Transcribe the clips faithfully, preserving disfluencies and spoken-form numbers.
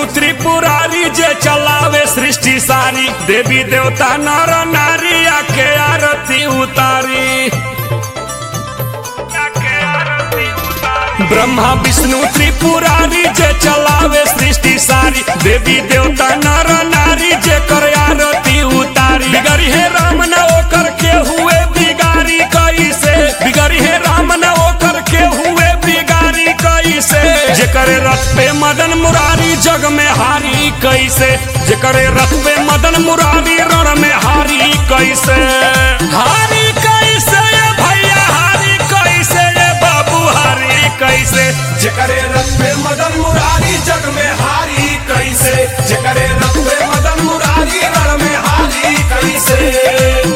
त्रिपुरारी जे चलावे सृष्टि सारी, देवी देवता नर नारी आके आरती उतारी। ब्रह्मा विष्णु त्रिपुरारी जे चलावे सृष्टि सारी, देवी देवता नर नारी जे कर आरती उतारी। बिगड़ी है राम न ओकर के हुए बिगारी कैसे, बिगड़ी है राम न ओकर के हुए बिगारी कैसे। जे करे रथ पे मदन मुरारी जग में हारी कैसे, जे करे रथ पे मदन मुरारी रण में हारी कैसे। हारी कैसे भैया हारी कैसे, बाबू हारी कैसे। जे करे रथ पे मदन मुरारी जग में हारी कैसे, जे करे रथ पे मदन मुरारी रण में हारी कैसे।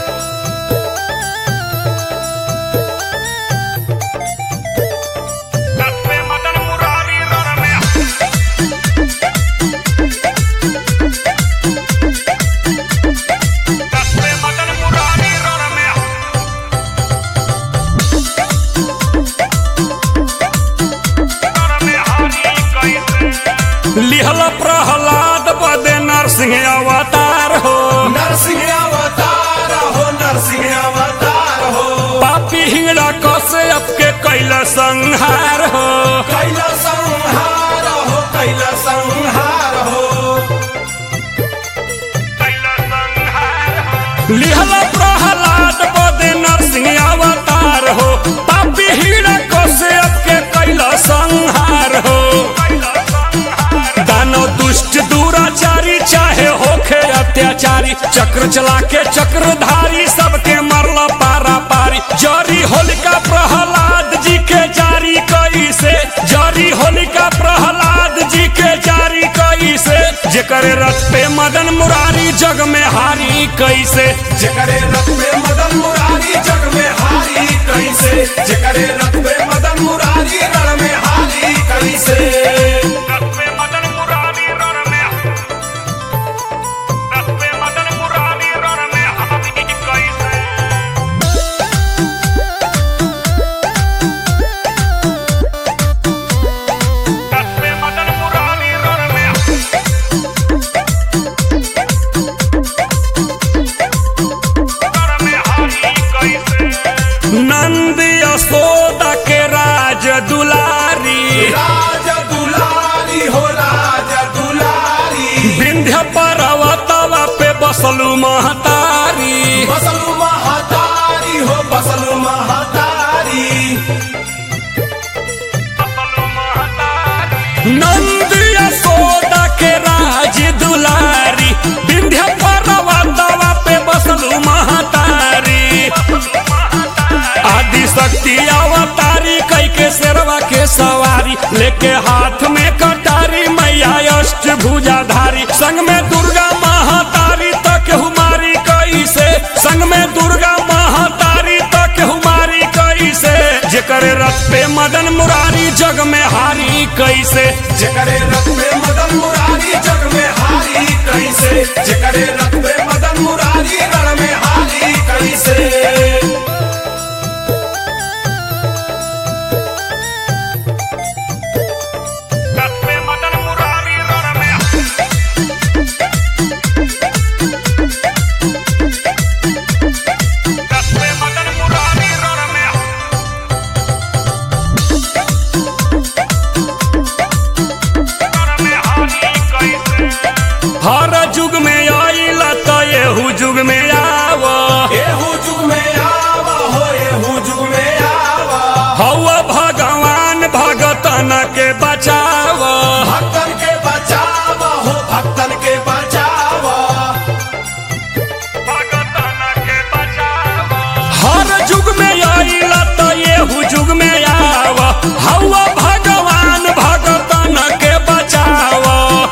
लिहल प्रहलाद बदे नरसिंह अवतार हो, नरसिंह अवतार हो, नरसिंह अवतार हो। पापी हिंगड़ा कश्यप के कैल संहार हो, कैला संहार हो, कैला संहार हो। लिहल प्रहलाद बदे नरसिंह अवतार हो, पापी हिंगड़ा कश्यप के कैल संहार हो। दानव दुष्ट दुराचारी चाहे होखे अत्याचारी, चक्र चला के चक्रधारी सबके मरला पारा पारी। जारी होलिका प्रहलाद जी के जारी कैसे, जारी होलिका प्रहलाद जी के जारी कैसे। जे करे रथ पे मदन मुरारी जग में हारी कैसे, जे करे रथ पे मदन मुरारी जग में हारी कैसे, जे करे रथ पे मदन मुरारी रण में हारी कैसे। नंद यशोदा के राज दुलारी, राज दुलारी हो, राज दुलारी। विंध्य पर्वतवा पे बसलू महतारी, बसलू महतारी हो, बसलू महतारी। नंद यशोदा के राज दुलारी, विंध्य पर्वतवा पे बसलू महतारी। आदि शक्ति अवतारी कई के शेरवा के सवारी, लेके हाथ में कटारी मैया अष्ट भुजाधारी। संग में दुर्गा महातारी तक हुमारी कैसे, संग में दुर्गा महातारी तक हुमारी कैसे। जे करे रथ पे मदन मुरारी जग में हारी कैसे, जे करे रथ पे मदन मुरारी जग में हारी कैसे, जे करे रथ पे मदन मुरारी रण में हारी कैसे। हर जुग में आइला तो एहू जुग में आव, एहू जुग में आवा हो, एहू जुग में आवा। हवा भगवान भगतन के बचाव, भक्तन के बचावा हो, भक्तन के बचावा। हर जुग में आइला तो एहू जुग में आव, हवा भगवान भगतन के बचाव।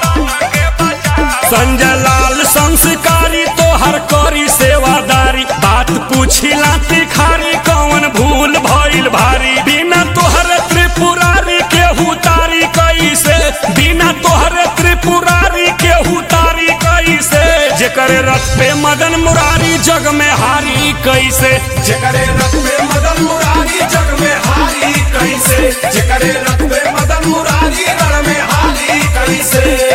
संजय लाल संस्कारी तो हर करी सेवादारी, बात पूछिला तिखारी कौन भूल भइल भारी। बिना तोहरे त्रिपुरारी के हुतारी कैसे, बिना तोहरे त्रिपुरारी के हुतारी कैसे। जे करे रथ पे मदन मुरारी जग में हारी कैसे, जे करे रथ पे मदन मुरारी जग में हारी कैसे, जे करे रथ पे मदन मुरारी रण में हारी कैसे।